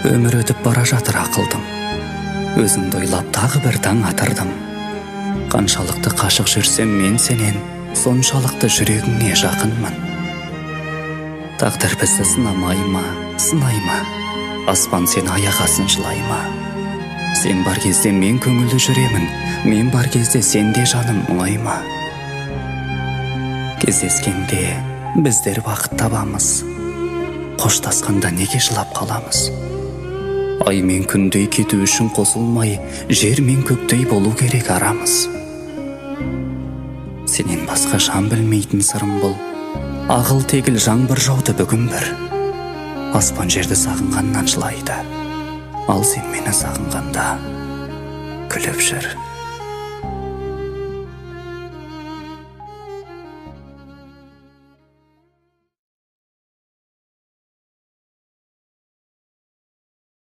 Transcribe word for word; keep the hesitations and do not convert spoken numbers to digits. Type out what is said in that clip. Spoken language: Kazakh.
Өмір өтіп бара жатыр ақылдым, өзіңді ойлап тағы бір таң атырдым. Қаншалықты қашық жүрсем мен сенен, соншалықты жүрегіңе жақынмын. Тағдыр бізді сынамай ма, сынай ма, аспан сен аяғасын жылай ма? Сен бар кезде мен көңілді жүремін, мен бар кезде сенде жаным мұңай ма? Кездескенде біздер бақыт табамыз, қоштасқанда неге жылап қаламыз? Ай мен күндей кету үшін қосылмай, жер мен көктей болу керек арамыз. Сенен басқа жан білмейтін сырым бұл, ағыл тегіл жаңбыр жауды бүгін бір. Аспан жерді сағынғаннан жылайды, ал сен мені сағынғанда күліп жүр.